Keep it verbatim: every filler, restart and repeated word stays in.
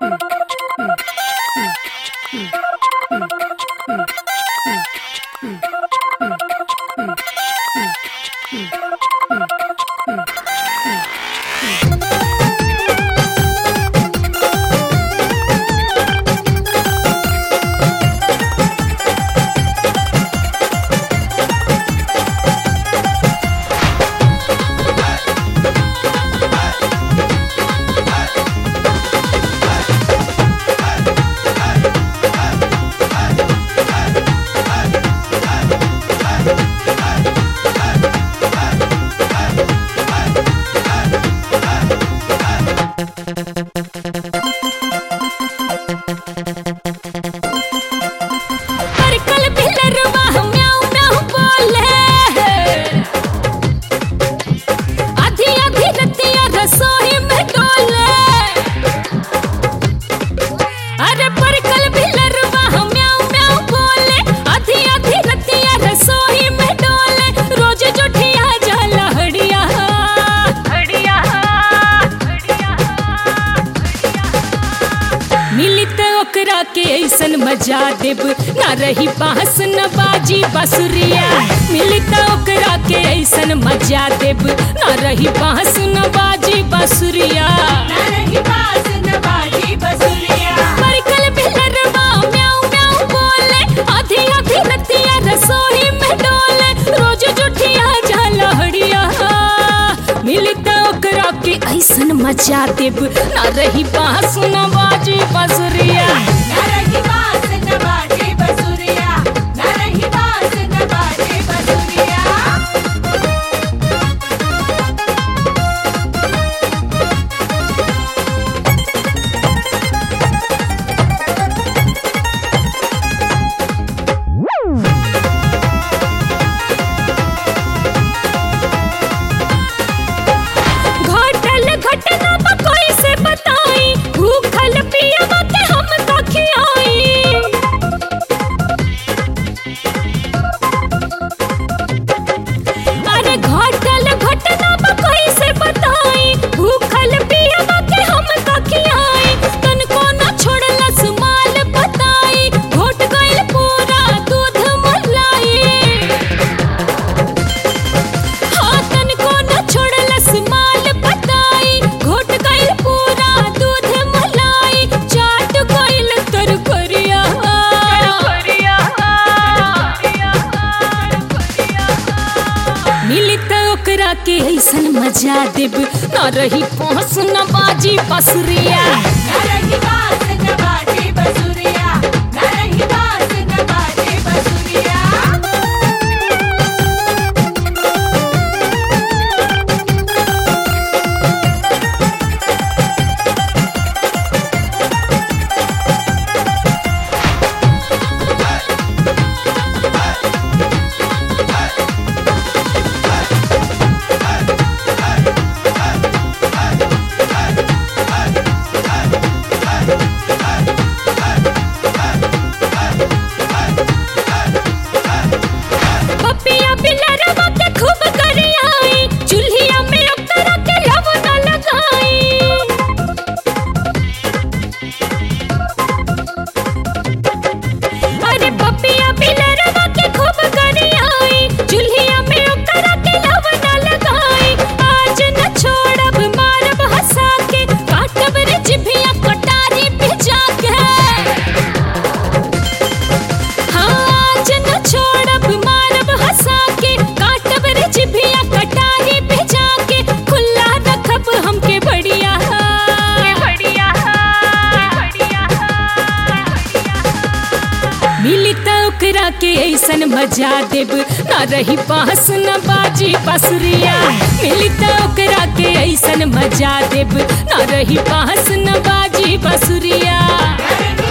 के ऐसन मजा देब ना रही बांस न बाजी बांसुरिया। मिलता ओकरा के ऐसन मजा देब ना रही बांस न बाजी बांसुरिया। ना रही बांस न बाजी बांसुरिया। परकल बिलरवा म्याऊं म्याऊं बोले, आधी आधी रतिया रसोई में डोले, रोज जुठिया जाला हड़िया। मिलता ओकरा के ऐसन मजा देब ना रही बांस न बाजी बांसुरिया। ना रही बांस न बाजी बांसुरिया। ना रही बांस न बाजी बांसुरिया। घटल घटना बा कोई से बताई, भूखल पियवा के हम का खियाई। अरे घटल घटना बा कोई से बताई, भूखल पियवा के हम का खियाई। तनको न छोड़लस माल बताई, घोट गइल पूरा दूध मलाई। हाँ तनको न छोड़लस माल बताई, घोट गइल पूरा दूध मलाई। चाट गइल तरकरिया। मिलत ओकरा के ऐसन मजा देब ना रही पहुँच न बाजी बांसुरिया। ना रही बांस न बाजी बांसुरिया। ना रही बांस न बाजी बांसुरिया। पपिया बिलरवा के खूब करियाई, चूल्हिया में ओकरा के लव न लगाई। अरे पपिया बिलरवा के खूब करियाई, चूल्हिया में ओकरा के लव न लगाई। आज न छोड़ब मारब हंसा के, काटब रे जिभिया कटारी भिजा के। आज न छोड़ब मारब हंसा के, काटब रे जिभिया कटारी भिजा के। खुला रखब हमके बढ़िया बढ़िया बढ़िया। मिलता ओकरा के ऐसन मजा देब ना रही बांस न बाजी बांसुरिया। मिलता ओकरा के ऐसन मजा देब ना रही बांस न बाजी बांसुरिया। ना रही